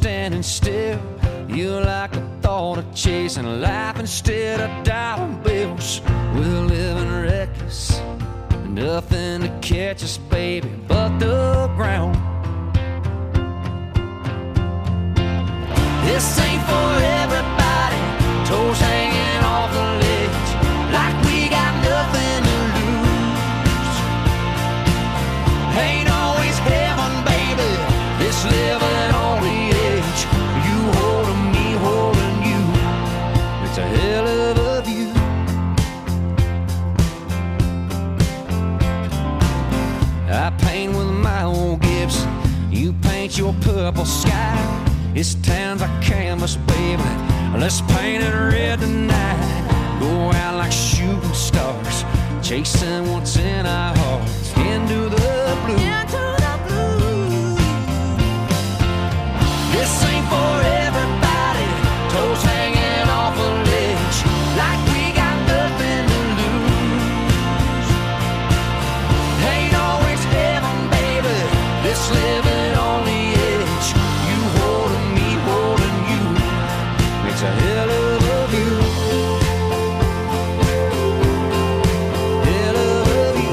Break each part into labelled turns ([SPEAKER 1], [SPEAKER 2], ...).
[SPEAKER 1] standing still. You like the thought of chasing life instead of dollar bills. We're living reckless, nothing to catch us, baby, but the ground. This ain't for everybody, toes hanging off the ledge, like we got nothing to lose. Ain't always heaven, baby, this living on the edge. You holding me, holding you, it's a hell of a view. I paint with my old Gibson, you paint your purple sky. This town's a canvas, baby, let's paint it red tonight. Go out like shooting stars, chasing what's in our hearts, into the blue. This ain't for everybody, toes hanging off a ledge, like we got nothing to lose. Ain't always heaven, baby, this living on the edge. You holding me, holding you, makes a hell of a view. Hell of a view.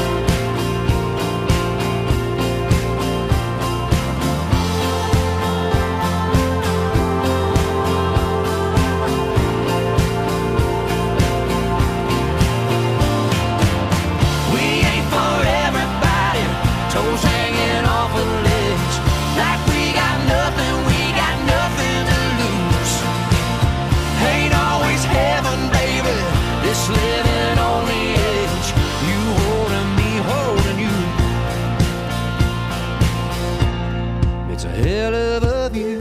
[SPEAKER 1] We ain't for everybody, toes hanging off a ledge, like we got nothing to lose. Ain't always heaven, baby, this living on the edge. You holding me, holding you, it's a hell of a view.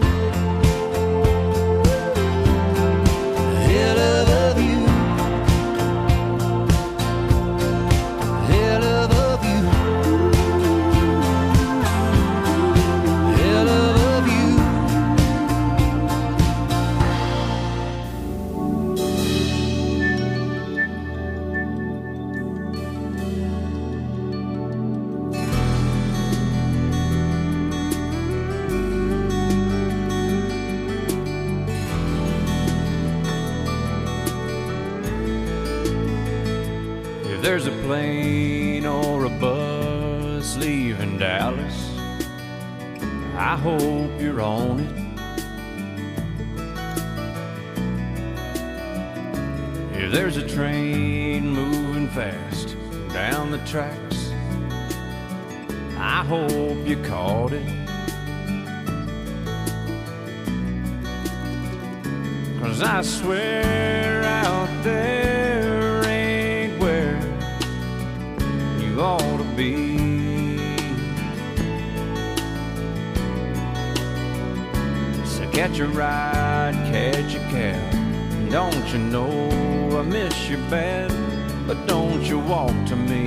[SPEAKER 1] Hell of a view. Hell of a view. Hell of a view. If there's a plane or a bus leaving Dallas, I hope you're on it. If there's a train moving fast down the tracks, I hope you caught it. 'Cause I swear out there ain't where you ought to be. So catch a ride, catch a cab. Don't you know I miss you bad, but don't you walk to me.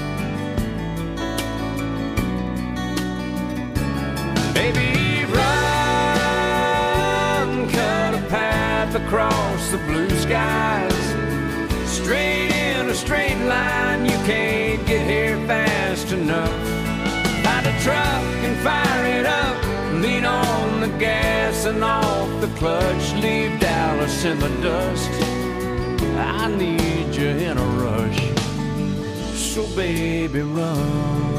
[SPEAKER 1] Baby, run, cut a path across the blue skies, straight in a straight line. You can't get here fast enough. Find a truck and fire it up, lean on the gas and off the clutch, leave Dallas in the dust. I need you in a rush, so baby run.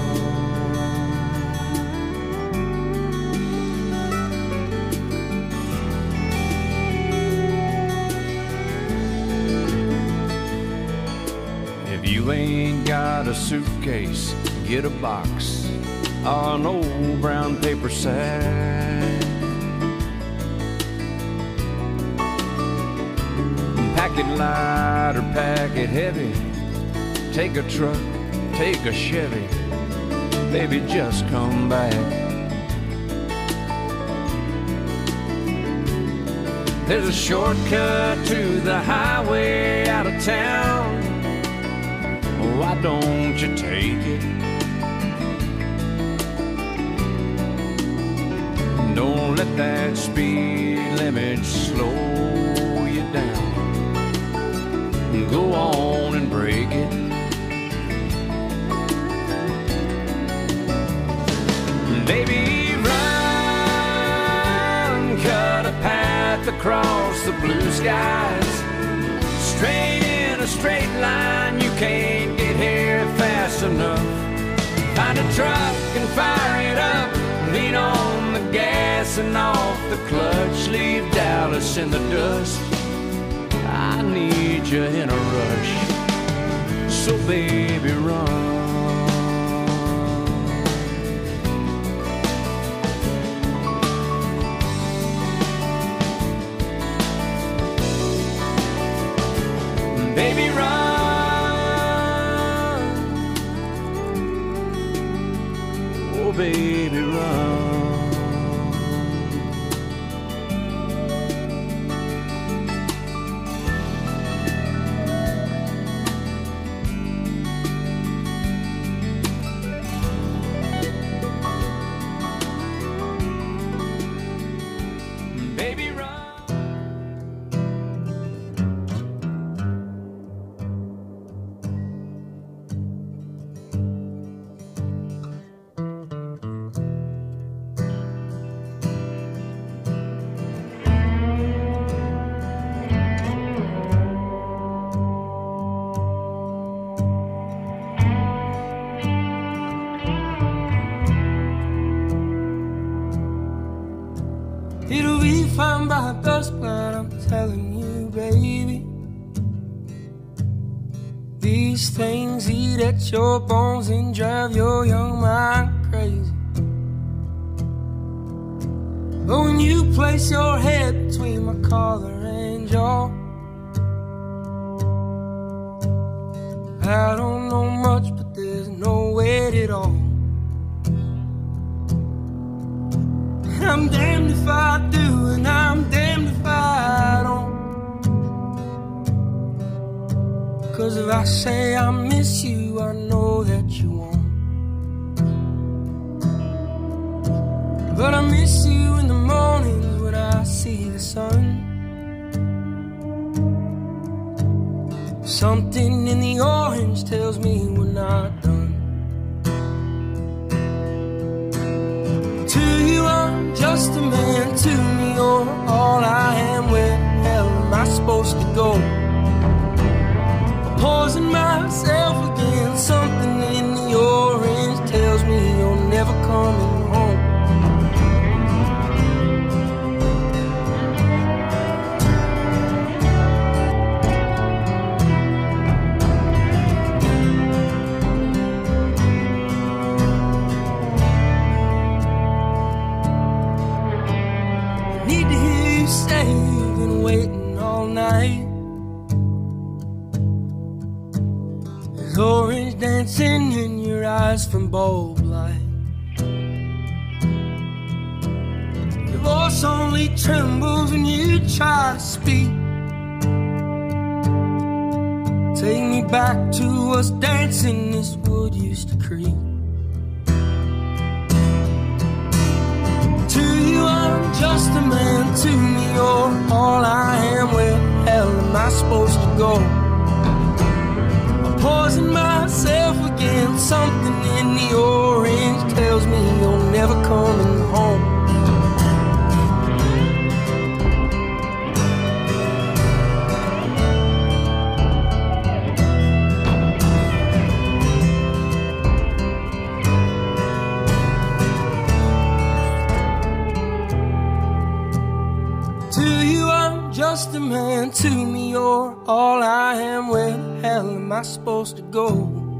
[SPEAKER 1] If you ain't got a suitcase, get a box or an old brown paper sack. Pack it light or pack it heavy, take a truck, take a Chevy, baby just come back. There's a shortcut to the highway out of town, why don't you take it? Don't let that speed limit slow you down. Go on and break it. Baby, run, across the blue skies. Straight in a straight line, you can't get here fast enough. Find a truck and fire it up, lean on the gas and off the clutch. Leave Dallas in the dust, I need you in a rush. So baby, run. Baby, run. Oh, baby, run. Baby, run.
[SPEAKER 2] It'll be fine by dusk, but I'm telling you, baby, these things eat at your bones and drive your young mind crazy. But when you place your head between my collar and jaw, I don't know much, but there's no weight at all. I'm damned if I do, and I'm damned if I don't. 'Cause if I say I miss you, I know that you won't. But I miss you in the mornings when I see the sun. Something in the orange tells me we're not done. To you I'm just a man, to me you're all I am. Where the hell am I supposed to go? Poison myself again, something in the orange tells me you're never coming home. Need to hear you say you've been waiting all night. There's orange dancing in your eyes from bulb light. Your voice only trembles when you try to speak. Take me back to us dancing this wood used to creep. To you I'm just a man, to me you're all I am. Where the hell am I supposed to go? I'm poisoning myself again, something in the orange tells me you're never coming home. Just a man, to me you're all I am. Where the hell am I supposed to go?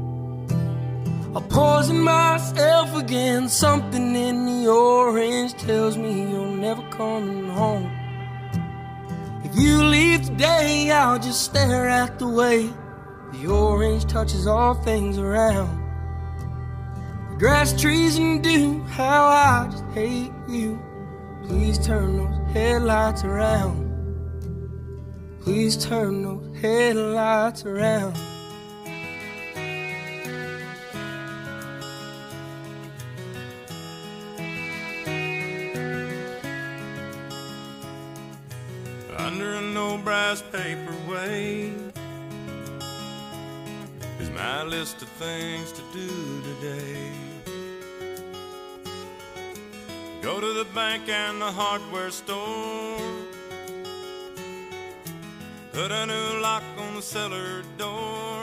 [SPEAKER 2] I poison myself again, something in the orange tells me you're never coming home. If you leave today, I'll just stare at the way the orange touches all things around. The grass, trees, and dew, how I just hate you. Please turn those headlights around. Please turn those headlights around.
[SPEAKER 3] Under an old brass paperweight is my list of things to do today. Go to the bank and the hardware store, put a new lock on the cellar door.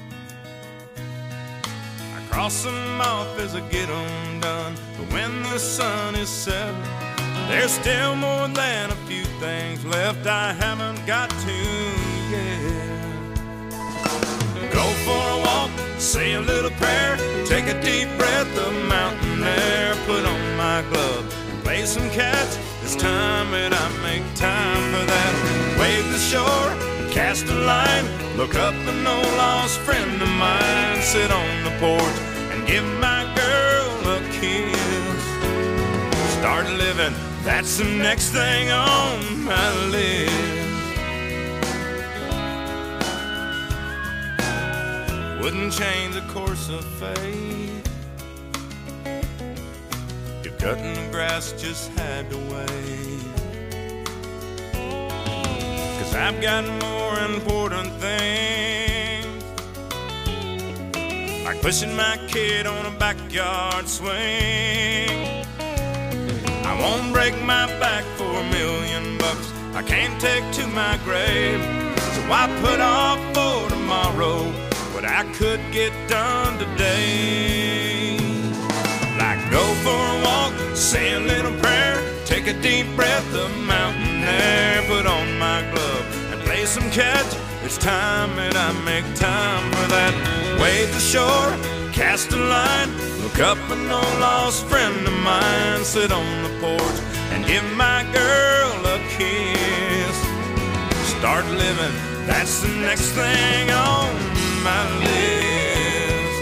[SPEAKER 3] I cross them off as I get them done, but when the sun is set, there's still more than a few things left I haven't got to yet. Go for a walk, say a little prayer, take a deep breath of mountain air, put on my glove and play some catch. It's time that I make time for that. Wave the shore, cast a line, look up an old lost friend of mine, sit on the porch and give my girl a kiss. Start living, that's the next thing on my list. Wouldn't change the course of fate. If cutting the grass just had to wait. 'Cause I've got more important things, like pushing my kid on a backyard swing. I won't break my back for $1,000,000 I can't take to my grave. So I put off for tomorrow what I could get done today. Like go for a walk, say a little prayer, take a deep breath of mountain air, put on my glove and play some catch. It's time that I make time for that. Wave the shore, cast a line, look up an old lost friend of mine, sit on the porch and give my girl a kiss. Start living, that's the next thing on my list.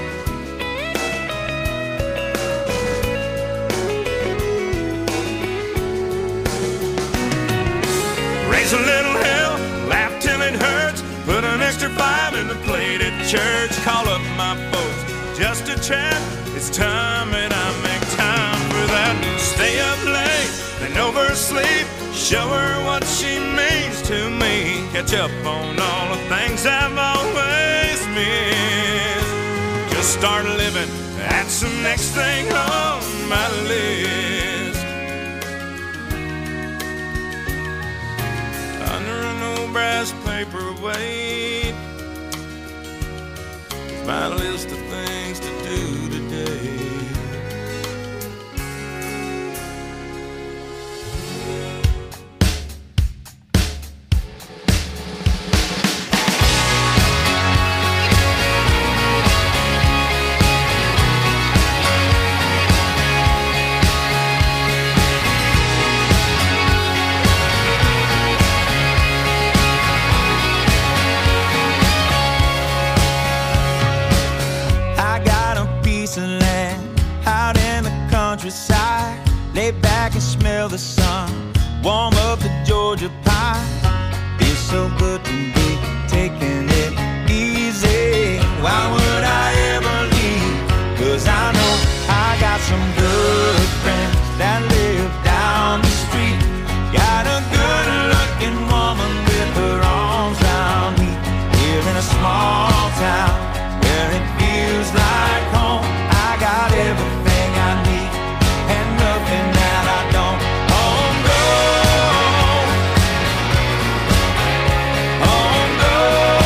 [SPEAKER 3] Raise a little hell, laugh till it hurts, put an extra 5 in the plate at church, call up my folks just to chat. It's time that I make time for that. Stay up late, then oversleep, show her what she means to me, catch up on all the things I've always missed. Just start living, that's the next thing on my list. Under an old brass paperweight, my list of things to do today.
[SPEAKER 4] Lay back and smell the sun, warm up the Georgia pie. Feels so good to be taking it easy. Why would I ever leave? 'Cause I know I got some good friends that live down the street. Got a good looking woman with her arms round me. Here in a small town where it feels like home. I got everything I need and nothing that I don't. Oh no, oh no.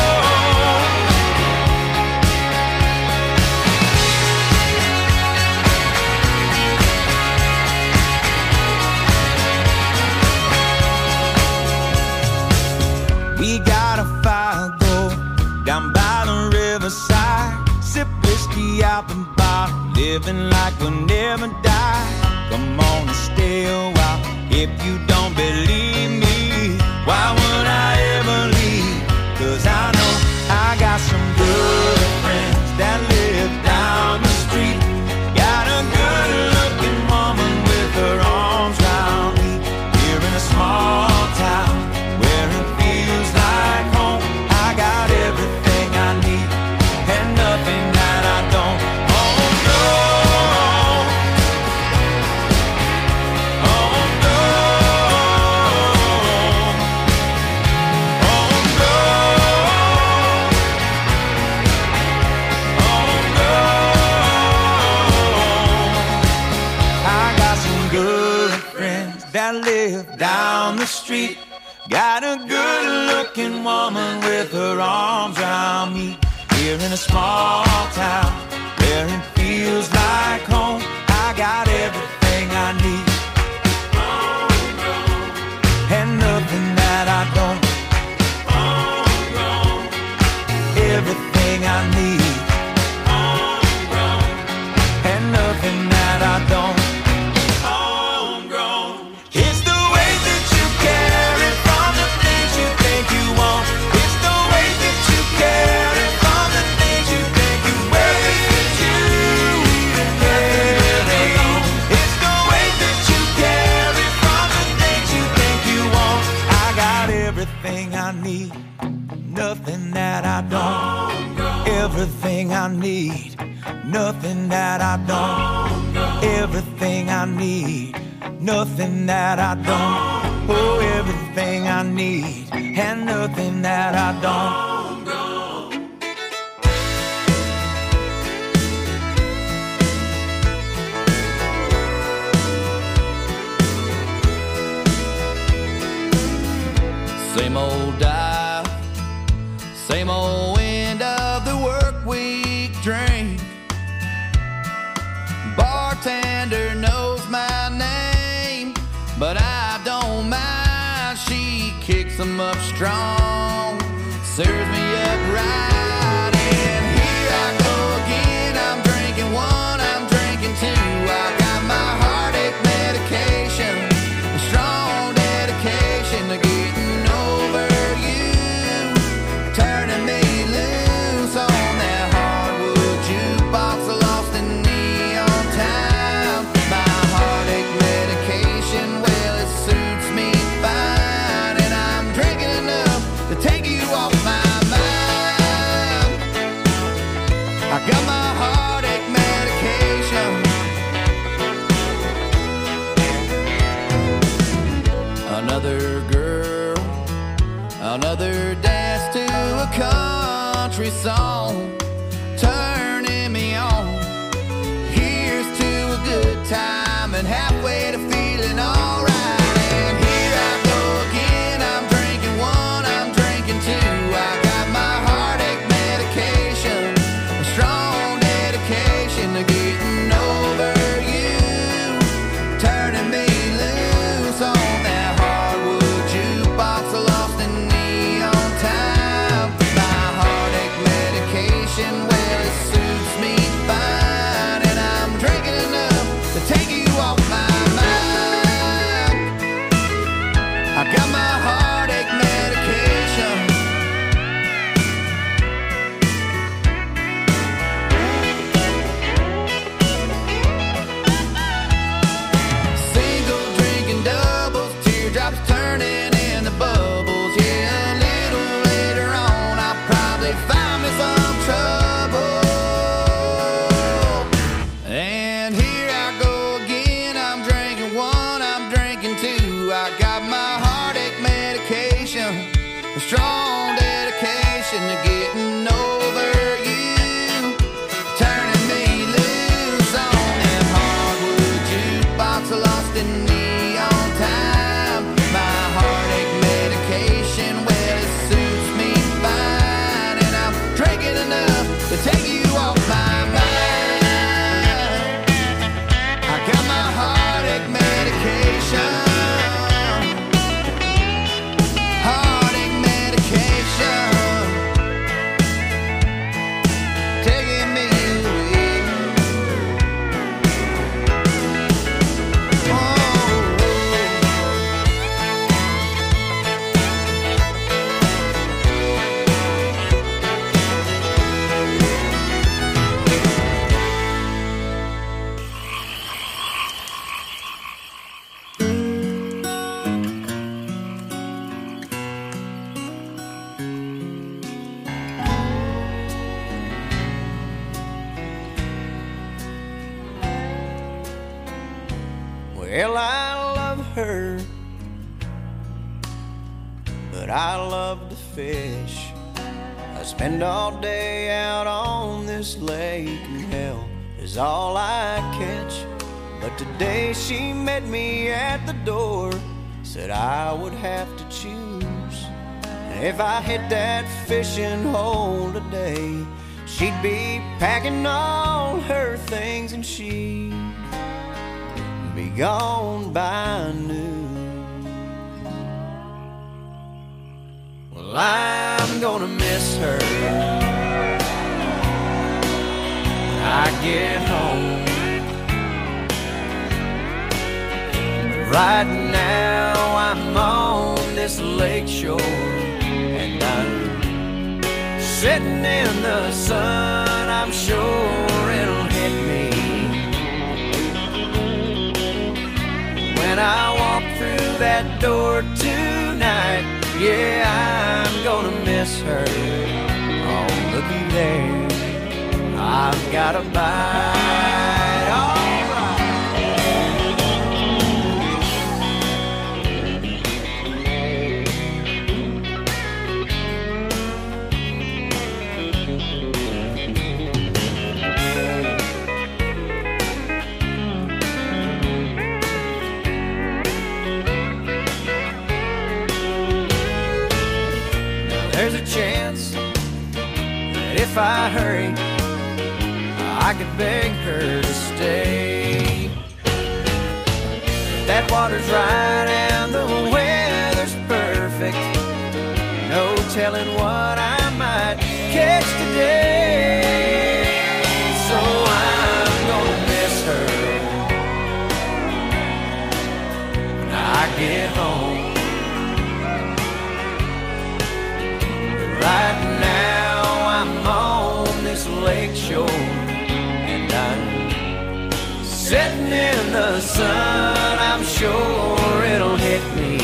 [SPEAKER 4] We got a fire go down by the riverside, sip whiskey out the bottle, living like we'll never die. Come on and stay a while if you don't believe me. Why would I ever leave? 'Cause I know I got some good friends that live down the street. Got a good looking woman with her arms round me. Here in a small town where it feels like home. I got everything I need and nothing that I don't. Oh no, oh no, oh no, oh no. I got some good friends that live down the street. Got a good-looking woman with her arms around me. Here in a small town where it feels like home. I got everything I need. And nothing that I don't. Everything I need. And nothing that I don't. Homegrown. It's the way that you carry from the things you think you want. It's the way that you carry from the things you think you wear. That you carry on. It's the way that you carry from the things you think you want. I got everything I need. Nothing that I don't. Everything I need. Nothing that I don't. Everything I need. Nothing that I don't. Oh, everything I need. And nothing that I don't.
[SPEAKER 5] Same old dial, same old end of the work week drink. Bartender knows my name, but I don't mind. She kicks them up strong, serves me up right. And here I go again. I'm drinking one, I'm drinking two. I got my heartache medication, a strong dedication to getting over you, turning me loose on that hardwood jukebox, lost in neon town. My heartache medication, well, it suits me fine, and I'm drinking enough to take you off my mind. I got my heartache medication. Another girl, another dance to a country song, turning me on. Here's to a good time and halfway to feeling alright. And here I go again. I'm drinking one, I'm drinking two. I got my heartache medication, a strong dedication to getting over you, turning me loose on that hardwood jukebox, lost in neon time. My heartache medication, well, it suits me fine, and I'm drinking enough to take you off my mind. I got my heartache medication. Single drinking doubles, teardrops turning into bubbles. Yeah, a little later on, I'll probably find me some trouble. And here I go again. I'm drinking one, I'm drinking two. I got my heartache medication, a strong dedication to getting over you, turning me loose on that hardwood jukebox, lost in neon time. My heartache medication, well, it suits me fine, and I'm drinking enough to take you off my mind. I got my heartache medication, heartache medication, taking me away. Oh.
[SPEAKER 1] Well, I love her, but I love to fish. I spend all day out on this lake, and hell is all I catch. But today she met me at the door,
[SPEAKER 4] said I would have to choose. And if I hit that fishing hole today, she'd be packing all her things and she'd be gone by noon. Well, I'm gonna miss her when I get home. Right now I'm on this lake shore, and I'm sitting in the sun. I'm sure it'll hit me when I walk through that door tonight. Yeah, I'm gonna miss her. Oh, looky there, I've got a bite. Oh, there's a chance that if I hurry, I could beg her to stay. That water's right and the weather's perfect. No telling what I might catch today. So I'm gonna miss her when I get home. Right now I'm on this lake shore, and I'm sitting in the sun. I'm sure it'll hit me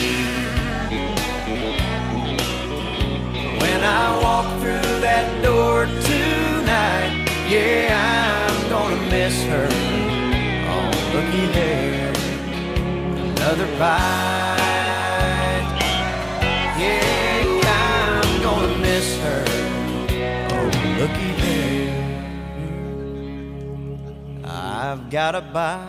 [SPEAKER 4] when I walk through that door tonight. Yeah, I'm gonna miss her. Oh, looky there, another bite. Yeah, I'm gonna miss her. Oh, looky there, I've got a bite.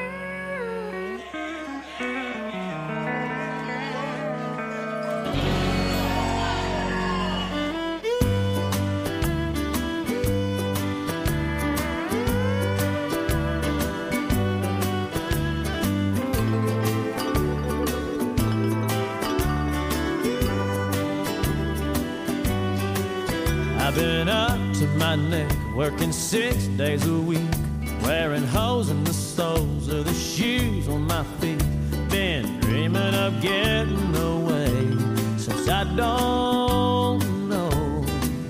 [SPEAKER 6] I've been up to my neck, working 6 days a week, wearing holes in the soles of the shoes on my feet. Been dreaming of getting away since I don't know.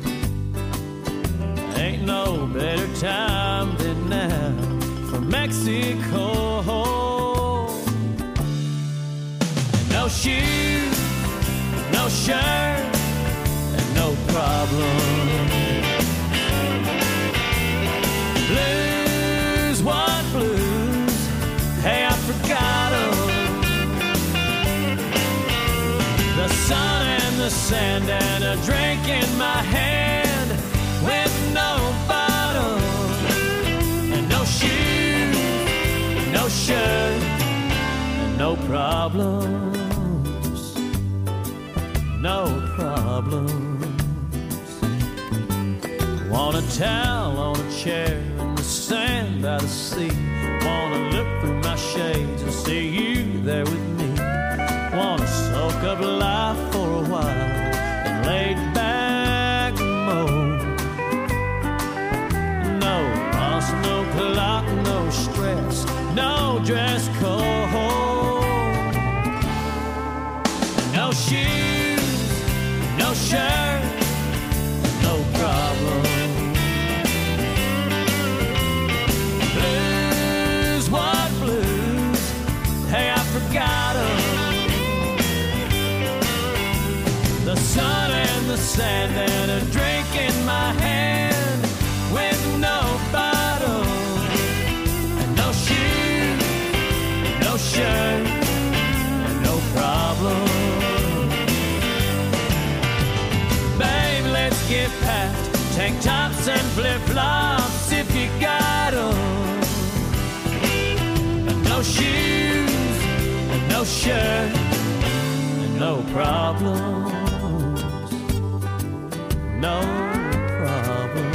[SPEAKER 6] Ain't no better time than now for Mexico. And no shoes, no shirt, no problem. Blues, what blues? Hey, I forgot them. The sun and the sand and a drink in my hand with no bottle. And no shoes, no shirt, and no problems. No problems. Want a towel on a chair in the sand by the sea. Wanna look through my shades and see you there with me. Wanna soak up life for a while and lay back mode. No boss, no clock, no stress, no dress code. No shoes, no shirt, no problem. Blues, what blues? Hey, I forgot them. The sun and the sand and a drink in my hand with no bottle. And no shoes, no shirt, and no problem. Babe, let's get past tank tops and flip-flops if you got them. And no shoes, and no shirt, problems, no problems.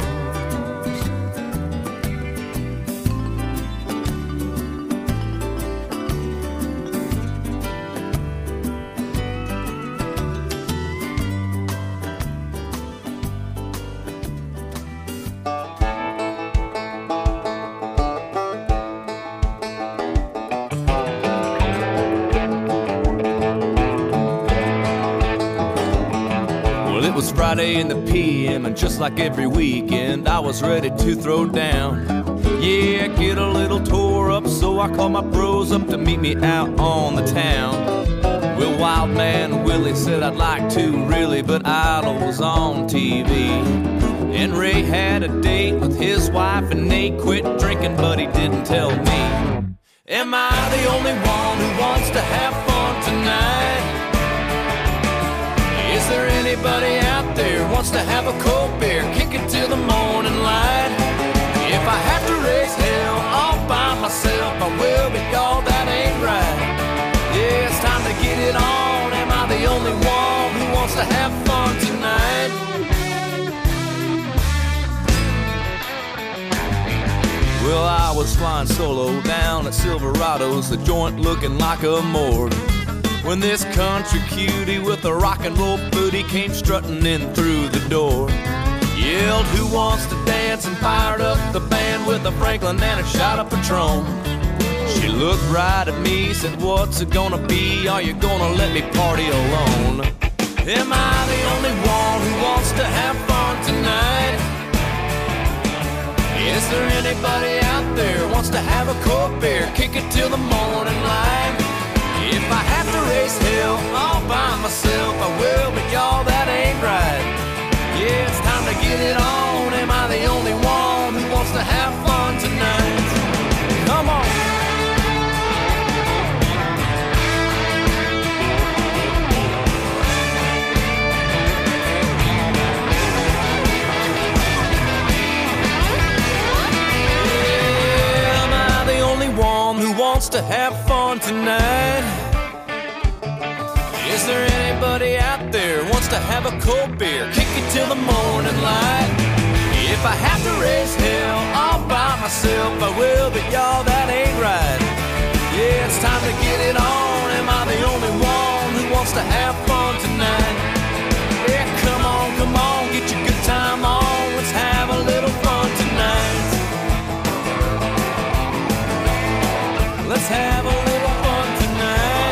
[SPEAKER 1] It was Friday in the PM, and just like every weekend, I was ready to throw down. Yeah, get a little tore up, so I called my bros up to meet me out on the town. Well, Wild Man Willie said I'd like to really, but Idol was on TV. And Ray had a date with his wife, and Nate quit drinking, but he didn't tell me. Am I the only one who wants to have fun tonight? Is there anybody out there who wants to have a cold beer, kick it till the morning light? If I have to raise hell all by myself, I will, but y'all, that ain't right. Yeah, it's time to get it on. Am I the only one who wants to have fun tonight? Well, I was flying solo down at Silverado's, the joint looking like a morgue, when this country cutie with a rock and roll booty came strutting in through the door. Yelled, who wants to dance, and fired up the band with a Franklin and a shot of Patron. She looked right at me, said, what's it gonna be? Are you gonna let me party alone? Am I the only one who wants to have fun tonight? Is there anybody out there who wants to have a cold beer, kick it till the morning light? If I have to raise hell all by myself, I will, but y'all, that ain't right. Yeah, it's time to get it on. Am I the only one who wants to have fun tonight? Come on. Yeah, am I the only one who wants to have fun tonight? Is there anybody out there who wants to have a cold beer, kick it till the morning light? If I have to raise hell all by myself, I will, but y'all, that ain't right. Yeah, it's time to get it on. Am I the only one who wants to have fun tonight? Yeah, come on, get your good time on. Let's have a little fun tonight. Let's have a little fun tonight.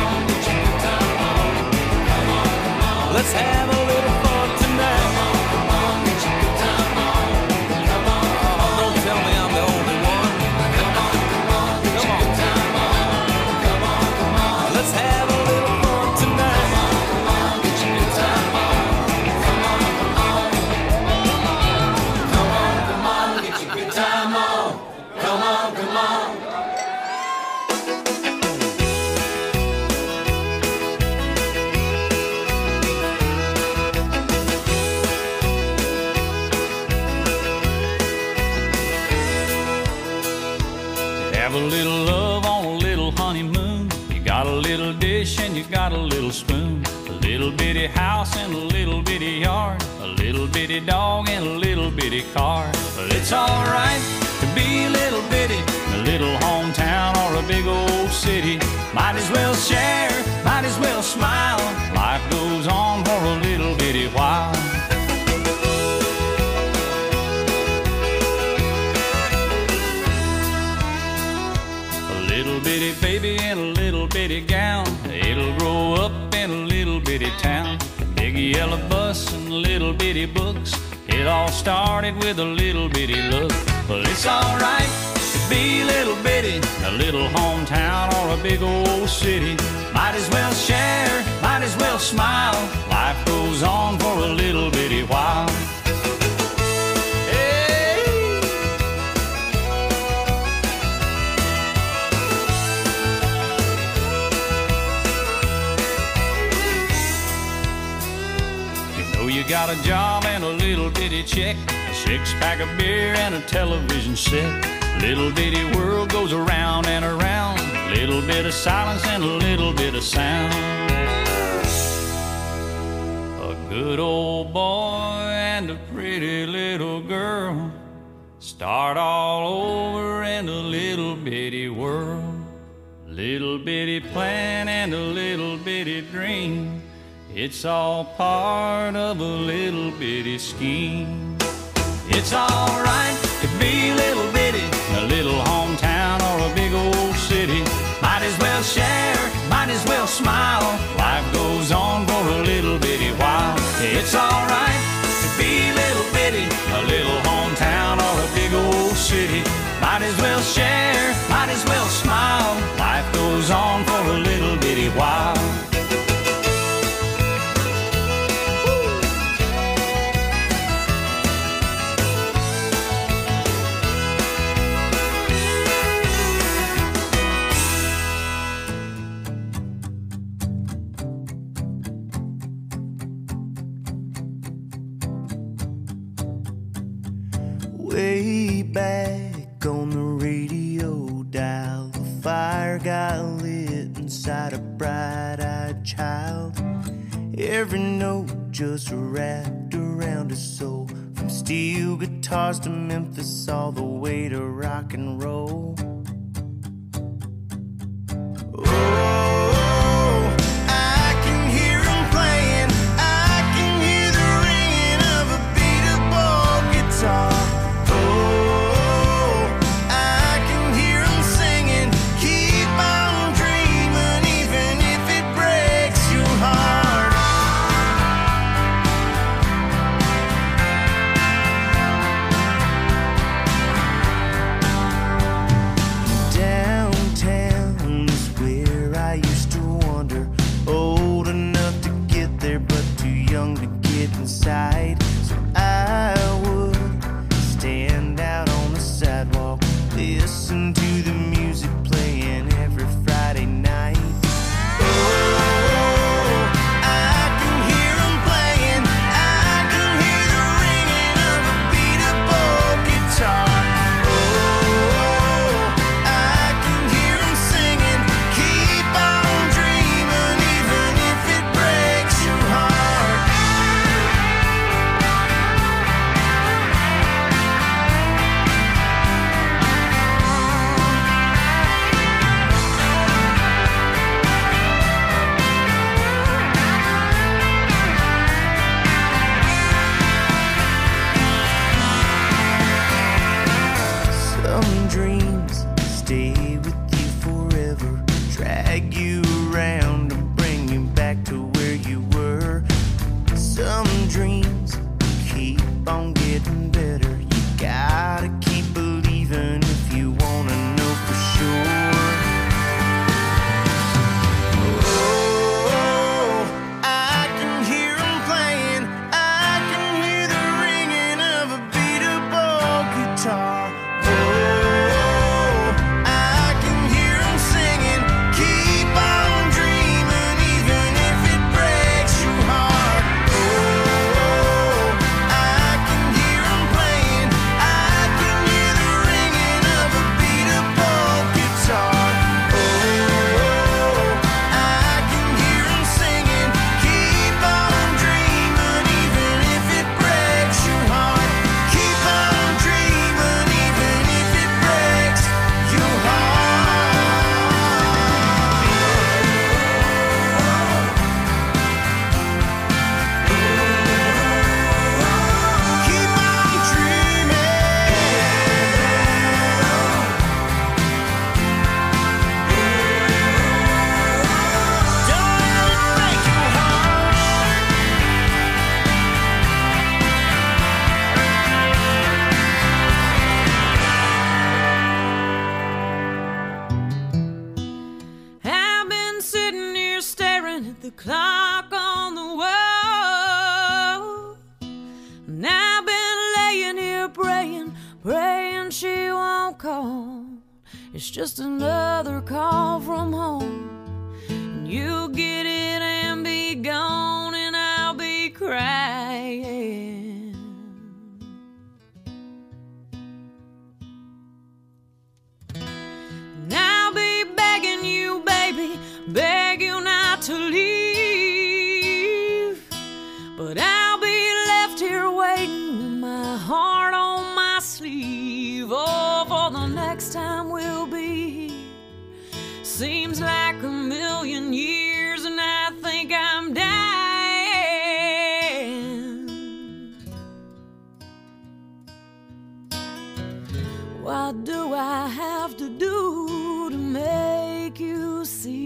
[SPEAKER 1] Let's have a little fun tonight. Come on, get your good time on. Come on, don't tell me I'm the only one. Come on, get your good time on. Come on, let's have a little fun tonight. Come on, get your good time on. Come on, get your good time on. Come on.
[SPEAKER 6] Have a little love on a little honeymoon. You got a little dish and you got a little spoon. A little bitty house and a little bitty yard. A little bitty dog and a little bitty car. But it's alright to be a little bitty in a little hometown or a big old city. Might as well share, might as well smile. Life goes on for a little bitty while. Little bitty baby in a little bitty gown. It'll grow up in a little bitty town. Big yellow bus and little bitty books. It all started with a little bitty look. Well, it's alright to be a little bitty in a little hometown or a big old city. Might as well share, might as well smile. Life goes on for a little bitty while. You got a job and a little bitty check, a six-pack of beer and a television set. Little bitty world goes around and around. Little bit of silence and a little bit of sound.
[SPEAKER 1] good old boy and a pretty little girl start all over in a little bitty world. Little bitty plan and a little bitty dream. It's all part of a little bitty scheme. It's alright to be little bitty in a little hometown or a big old city. Might as well share, might as well smile. Life goes on for a little bitty while. It's alright to be little bitty in a little hometown or a big old city. Might as well share, might as well smile. Life goes on for a little bitty while.
[SPEAKER 7] Way back on the radio dial, the fire got lit inside a bright-eyed child. Every note just wrapped around his soul, from steel guitars to Memphis all the way to rock and roll.
[SPEAKER 8] It's just another call from home, and you'll get it and be gone, and I'll be crying. And I'll be begging you, baby, beg you not to leave, but Seems like a million years and I think I'm dying. What do I have to do to make you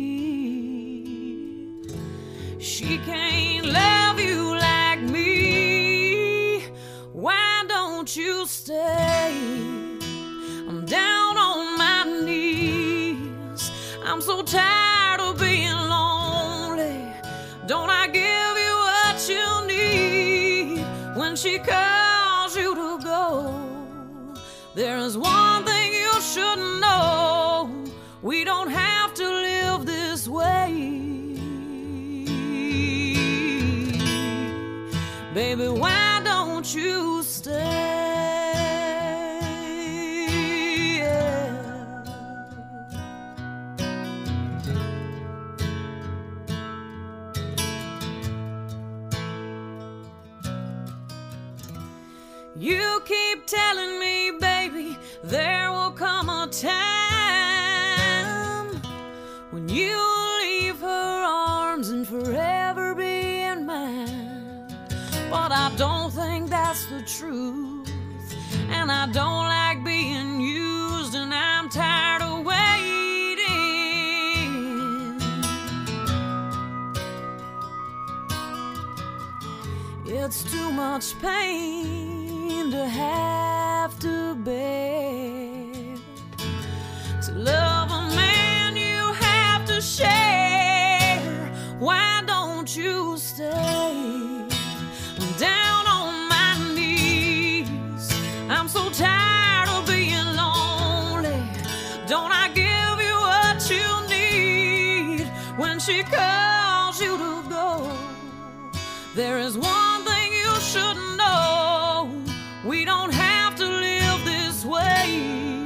[SPEAKER 8] see? She can't love you like me. Why don't you stay? I'm down on my knees. I'm so tired of being lonely. Don't I give you what you need when she calls you to go? There is one thing you should know. We don't have to live this way. Baby, why don't you stay? You keep telling me, baby, there will come a time when you'll leave her arms and forever be in mine. But I don't think that's the truth, and I don't like being used, and I'm tired of waiting. It's too much pain to have to bear. To love a man you have to share. Why don't you stay? I'm down on my knees. I'm so tired of being lonely. Don't I give you what you need when she calls you to go? There is one thing you should know. We don't have to live this way.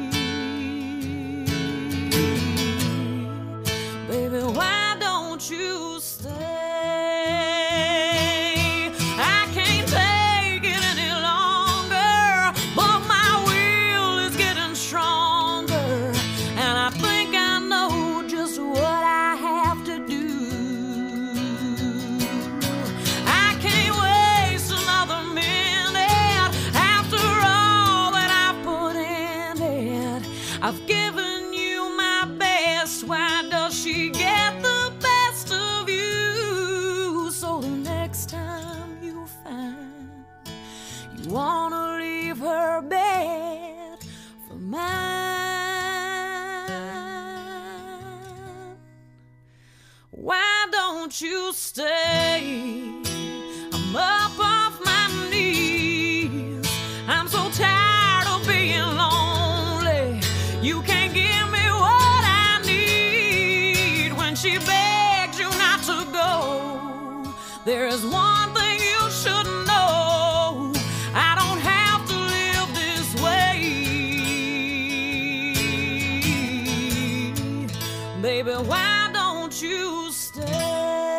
[SPEAKER 8] Baby, why don't you stay? I can't take it any longer, but my will is getting stronger, and I think I know just what I have to do. I can't waste another minute after all that I put in it. I've given you my best. Why does she get the best of you? So the next time you find you wanna leave her bed for mine, why don't you stay? I'm up off my knees. I'm so tired of being lonely. You can't give me what I need when she begs you not to go. There is one thing you should know. I don't have to live this way. Baby, why don't you stay?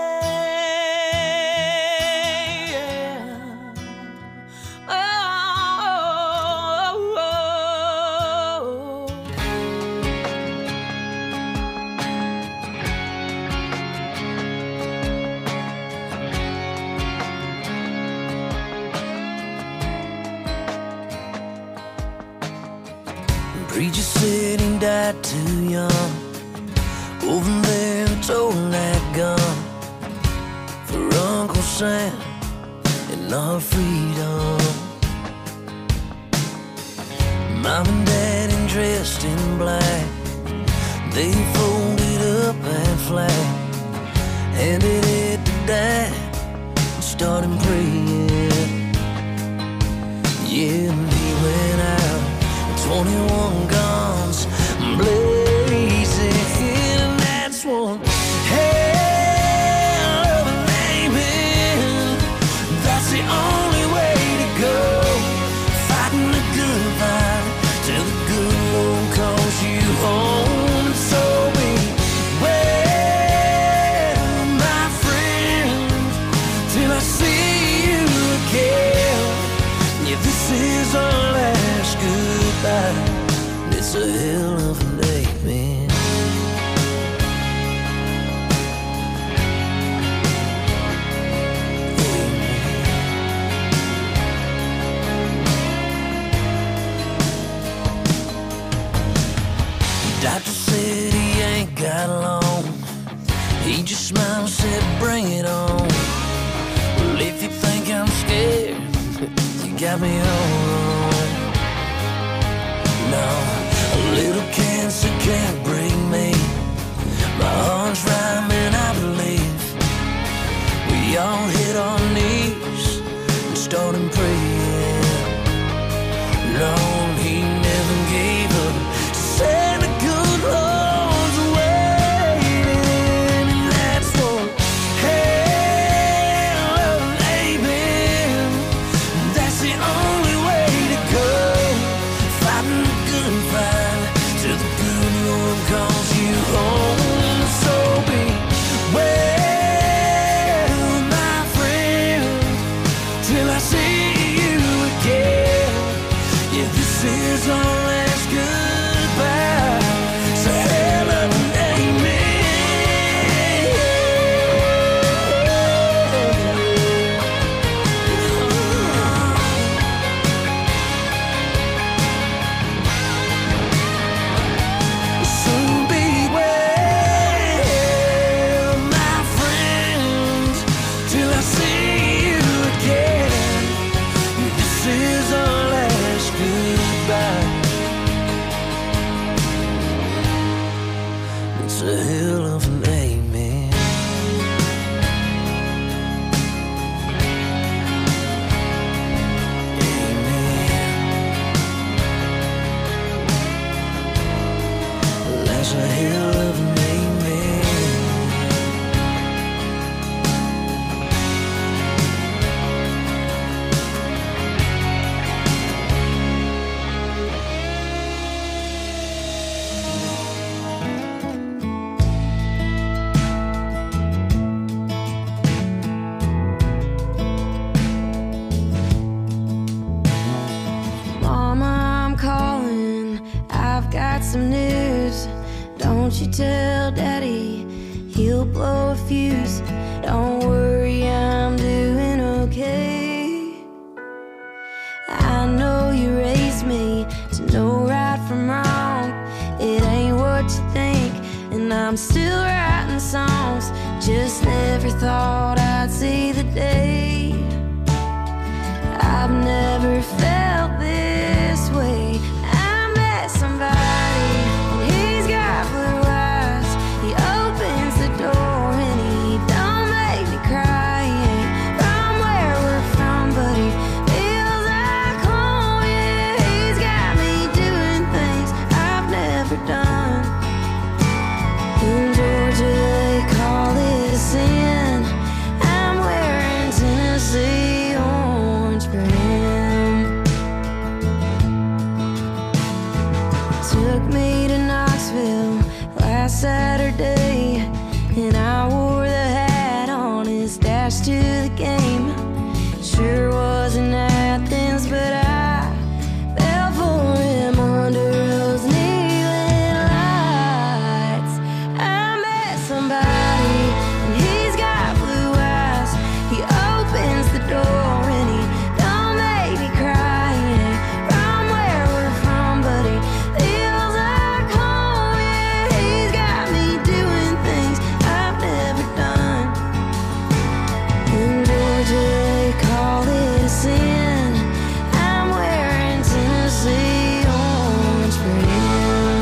[SPEAKER 7] Preacher said he died too young. Over there, told that gun for Uncle Sam and our freedom. Mom and Daddy dressed in black, they folded up that flag, handed it to Dad and started praying. Yeah, and he went out, 21 guns blazing, and that's one hell of a name. That's the only way to go, fighting the good fight till the good Lord calls you home. And so beware, my friend, till I see you again. Yeah, this is our last goodbye. It's a hell of a day, man.
[SPEAKER 2] bring it on. Well, if you think I'm scared, you got me on. No, a little cancer can't break me. My heart's rhyming, I believe. We all hit our knees and started praying. No, he never gave up. Santa good Lord's waiting, and that's for hell of amen. That's the only way to go. Fighting the good fight till the good Lord calls you home. So be well, my friend, till I see you again. Yeah, this is our last goodbye. So hell of an So be well, my friend, till I see you again. This is our last goodbye. It's a hell of an amen. Amen. That's a hell of an amen.
[SPEAKER 8] Mama, I'm calling. I've got some news. Don't you tell Daddy, he'll blow a fuse. Don't worry, I'm doing okay. I know you raised me to know right from wrong. It ain't what you think, and I'm still writing songs. Just never thought I'd see the day. I've never felt this way. I met somebody, and he's got blue eyes. He opens the door and he don't make me cry. He ain't from where we're from, but he feels like home. Yeah, he's got me doing things I've never done. In Georgia they call it a sin. I'm wearing Tennessee orange for him. Took me to Knoxville last Saturday, and I wore the hat on his dash to the game. Sure wasn't Athens, but I fell for him under those neon lights. I met somebody, and he's got blue eyes. He opens the door and he don't make me cry. He ain't from where we're from, but he feels like home. Yeah, he's got me doing things I've never done. In Georgia they call it a sin. I'm wearing Tennessee orange for him.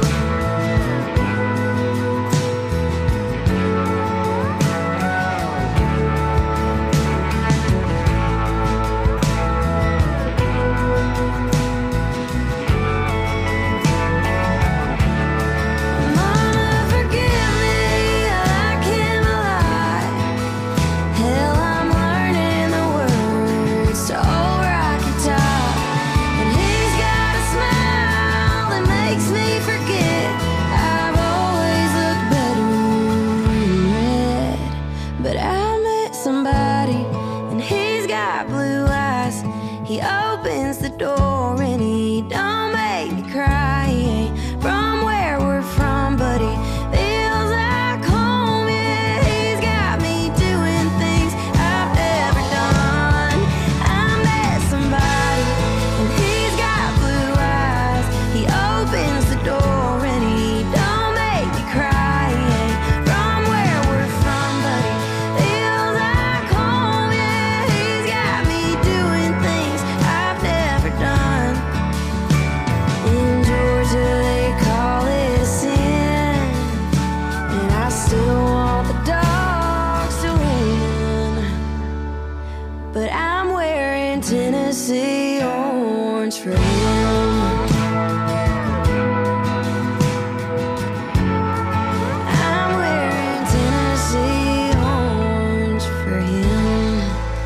[SPEAKER 8] Mama, forgive me, I can't lie. Hell, I'm learning the words to Old Rocky Top. And he's got a smile that makes me forget I've always looked better in red. But I met somebody, and he's got blue eyes. He opens the door and he don't make me cry. He ain't from where we're from, but he feels like home. Yeah, he's got me doing things I've never done. I met somebody, and he's got blue eyes. He opens the door and he don't make me cry. He ain't from where we're from, but he orange for him. I'm wearing Tennessee orange for him.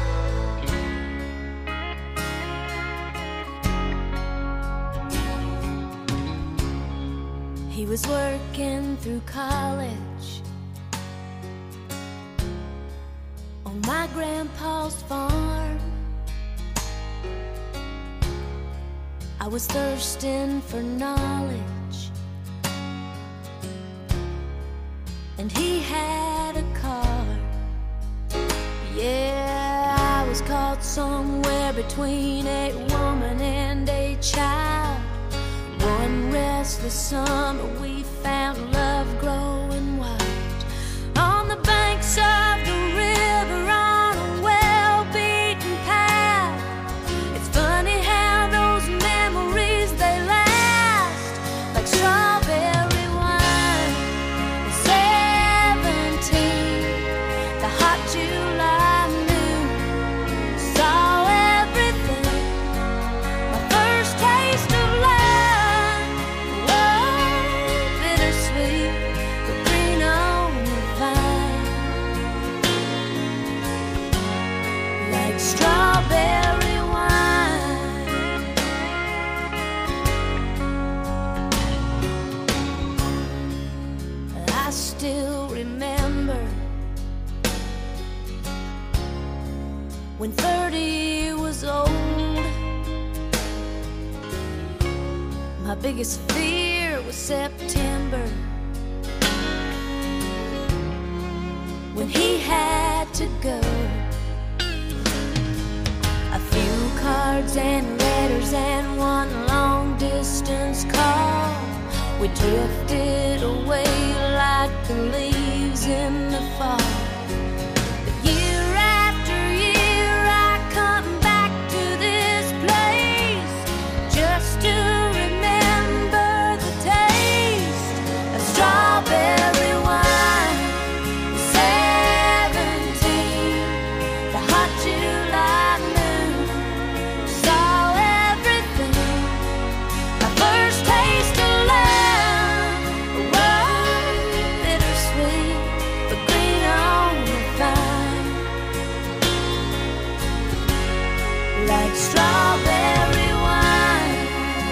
[SPEAKER 8] He was working through college on my grandpa's farm. I was thirsting for knowledge, and he had a car. Yeah, I was caught somewhere between a woman and a child. One restless summer we found love growing wild on the banks of the river on a well-beaten path. It's funny how those memories, they last like strawberry wine. At 17, the hot July noon, saw everything. My first taste of love, bittersweet, but green on the vine, like strawberry wine. I still remember when 30 was old. My biggest fear was September, when he had to go. A few cards and letters and one long distance call. We drifted away like the leaves in the fall. But year after year I come back to this place just to remember the taste of strawberry wine. 17, the hot July noon, saw everything. My first taste of love was bittersweet, but green on the vine, like strawberry wine.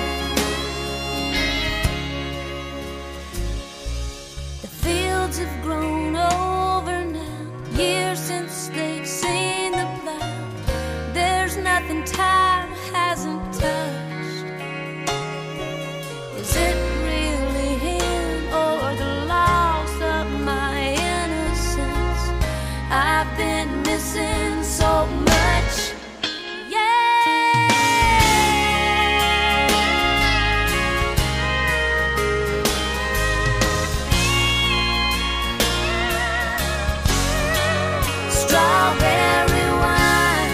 [SPEAKER 8] The fields have grown over now, years since they've seen the plow. There's nothing time hasn't touched. Is it really him or the loss of my innocence? I've been missing so much. Strawberry wine,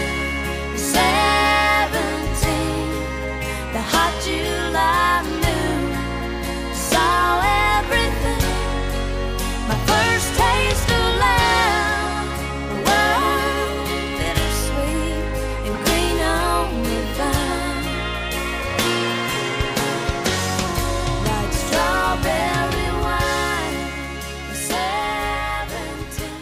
[SPEAKER 8] 17, the hot July noon, saw everything. My first taste of love was bittersweet and green on the vine, like strawberry wine, 17.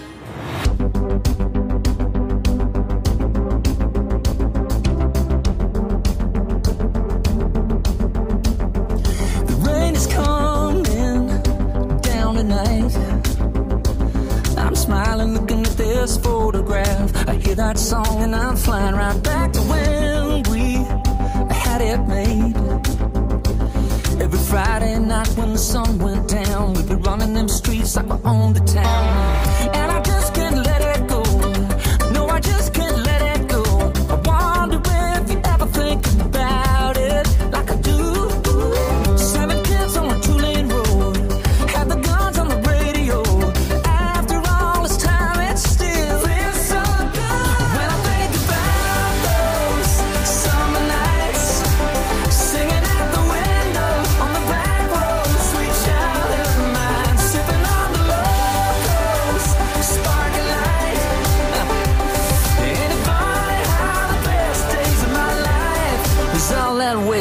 [SPEAKER 2] The rain is coming down tonight. I'm smiling looking at this photograph. I hear that song and I'm flying right back to when we had it made. Every Friday night when the sun went down, we'd be running them streets like we owned the town. And I just can't let it go. No, I just can't let it go. I wonder if you ever think about it like I do. 7 kids on a 2-lane road, had the guns on the radio. After all this time, it still feels so good. When I think about those summer nights, singing out the window on the back road, sweet child of mine, sipping on the locals.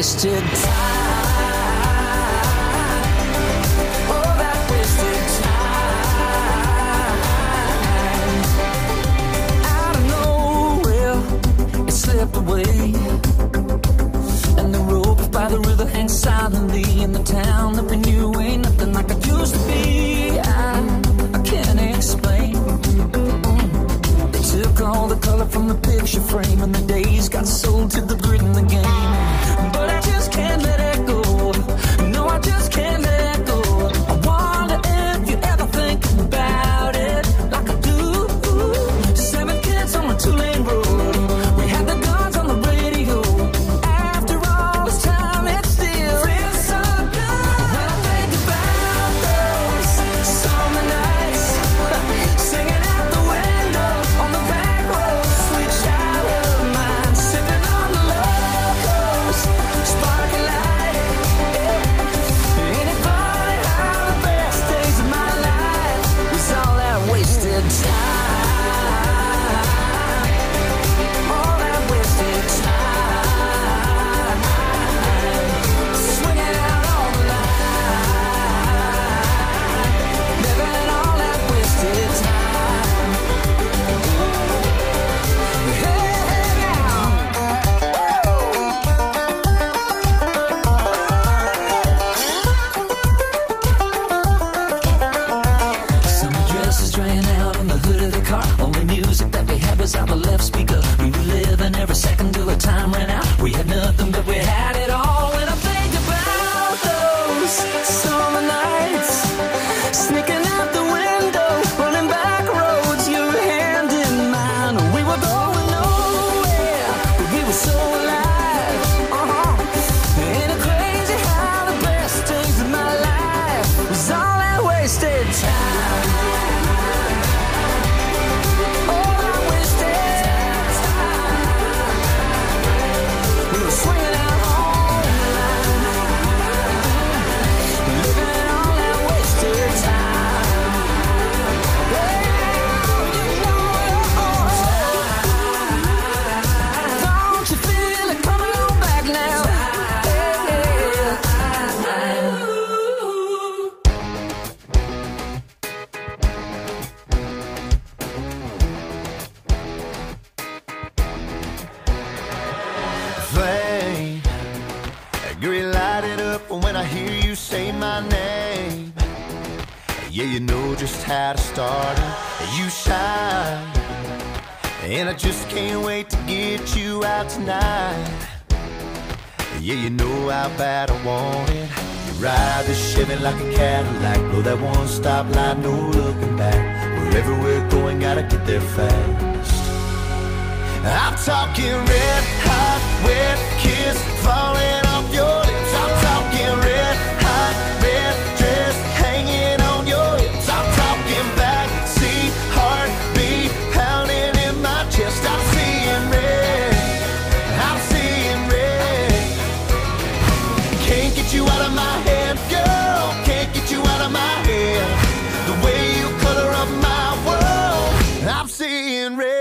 [SPEAKER 2] wasted time. All that wasted time. Out of nowhere, it slipped away. And the rope by the river hangs silently in the town that we knew ain't nothing like it used to be. I can't explain. They took all the color from the picture frame, and the days got sold to the grid in the game. But I just can't let it go. No, I just can't let it go. I wonder if you ever think about it like I do. 7 kids on a 2-lane road. We had the guns on the radio. After all this time, it still feels so good. When I think about those summer nights, singing out the window on the back road, sweet child of mine, sipping on the locos, sparking light. Ain't it funny how the best days of my life was all that wasted time? All that wasted time. Swinging out on the line, living all that wasted time. Hey, now. Summer dresses drying out on the hood of the car. Only music that we had was out the left speaker. We were living every second till the time ran out. We had nothing, but we had it all. When I think about those summer nights, sneaking out the window, running back roads, your hand in mine. We were going nowhere, but we were so alive. Ain't it crazy how the best days of my life was all that wasted time? All that wasted time. We were swinging out on the line, living all that wasted time. Don't you feel it coming on back now?
[SPEAKER 7] Flame, green lighted up when I hear you say my name. Yeah, you know just how to start it. You shine, and I just can't wait to get you out tonight. Yeah, you know how bad I want it. You ride the Chevy like a Cadillac, blow that one stop light, no looking back. Wherever we're going, gotta get there fast. I'm talking red hot, wet kiss falling off your lips. I'm talking red hot, red dress hanging on your hips. I'm talking backseat heartbeat pounding in my chest. I'm seeing red, I'm seeing red. Can't get you out of my head, girl. Can't get you out of my head. The way you color up my world, I'm seeing red.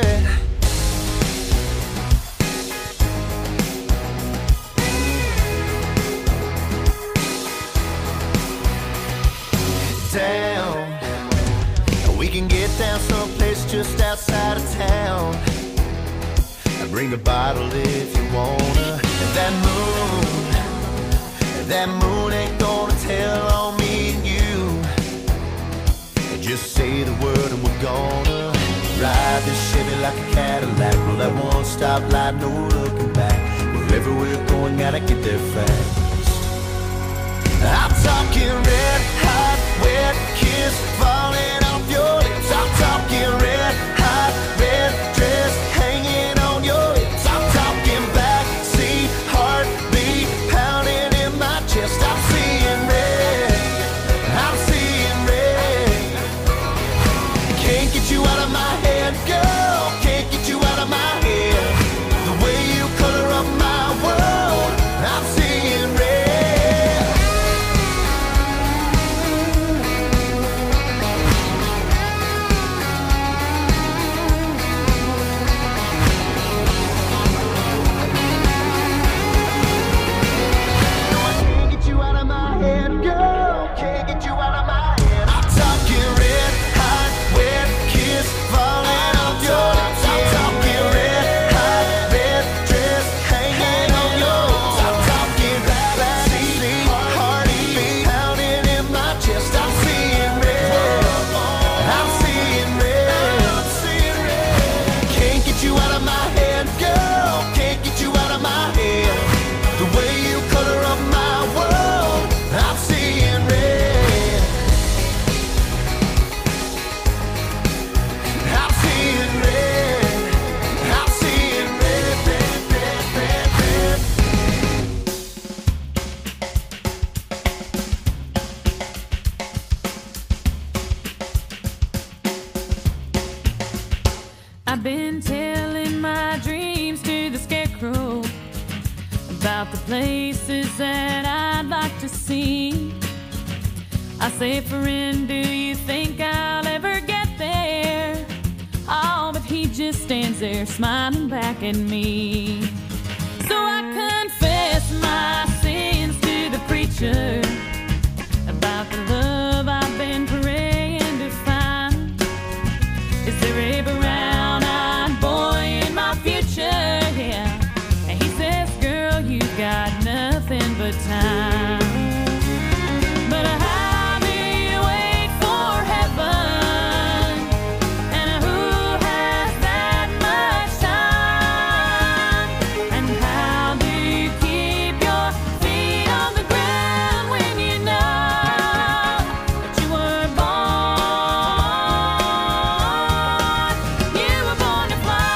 [SPEAKER 7] Down, we can get down someplace just outside of town. Bring a bottle if you wanna. And that moon ain't gonna tell on me and you. Just say the word and we're gonna ride this Chevy like a Cadillac, blow that one stop light, no looking back. Wherever we're going, gotta get there fast. I'm talking red hot, wet kiss falling off your lips. I'm talking red hot, red dress hanging on your hips. I'm talking backseat heartbeat pounding in my chest. I'm seeing red, I'm seeing red. Can't get you out of my head, girl. Can't get you out of my head. The way you color up my world, I'm seeing red.
[SPEAKER 8] I've been telling my dreams to the scarecrow about the places that I'd like to see. I say, friend, do you think I'll ever get there? Oh, but he just stands there smiling back at me. So I confess my sins to the preacher about the love I've been praying to find. Is there a brown-eyed boy in my future? Yeah. And he says, girl, you've got nothing but time. But how do you wait for heaven? And who has that much time? And how do you keep your feet on the ground when you know that you were born? You were born to fly.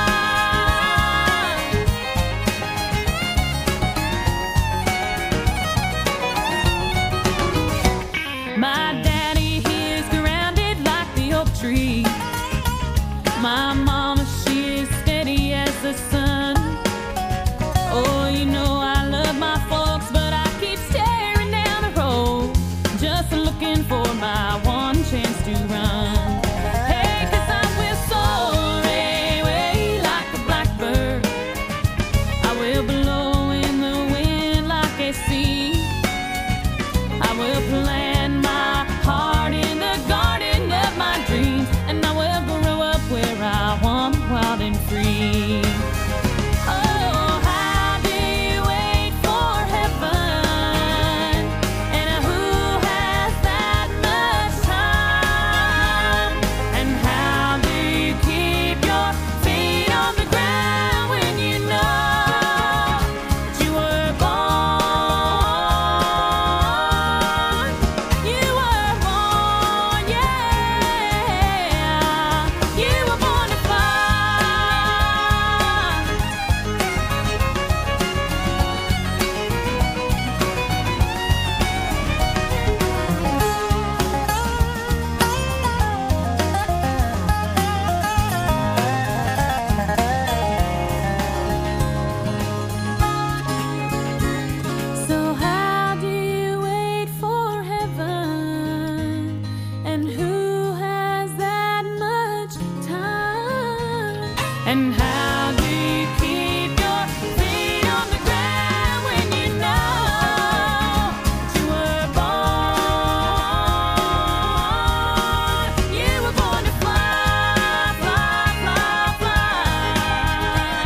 [SPEAKER 8] My daddy, he is grounded like the oak tree. My mama, she is steady as the sun. Oh, you know I love my folks, but I keep staring down the road, just looking for my one chance to run. Hey, 'cause I will soar away like a blackbird. I will blow in the wind like a sea. I will plant my heart in the garden of my dreams, and I will grow up where I want, wild and free. Oh, how do you wait for heaven? And who has that much time? And how do you keep your feet on the ground when you know that you were born? You were born, yeah. You were born to fly. So how do you wait for heaven? And who has that much time? And how do you keep your feet on the ground when you know that you were born? You were born to fly, fly, fly, fly.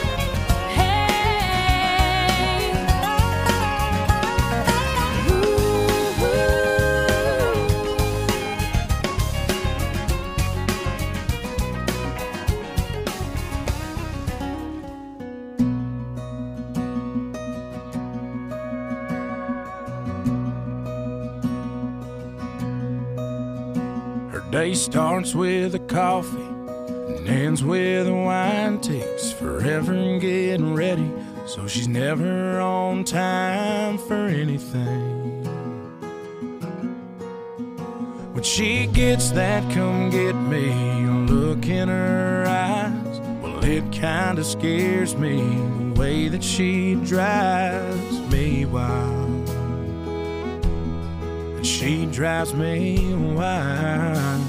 [SPEAKER 8] Hey.
[SPEAKER 1] Her day starts with a coffee and ends with a wine. Takes forever in getting ready, so she's never on time for anything. When she gets that come get me look in her eyes, well, it kinda scares me the way that she drives me wild. And she drives me wild.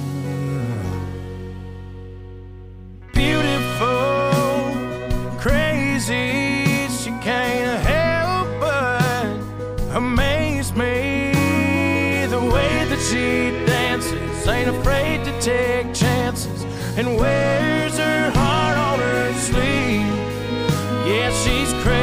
[SPEAKER 1] Beautiful, crazy, she can't help but amaze me. The way that she dances, ain't afraid to take chances, and wears her heart on her sleeve. Yeah, she's crazy.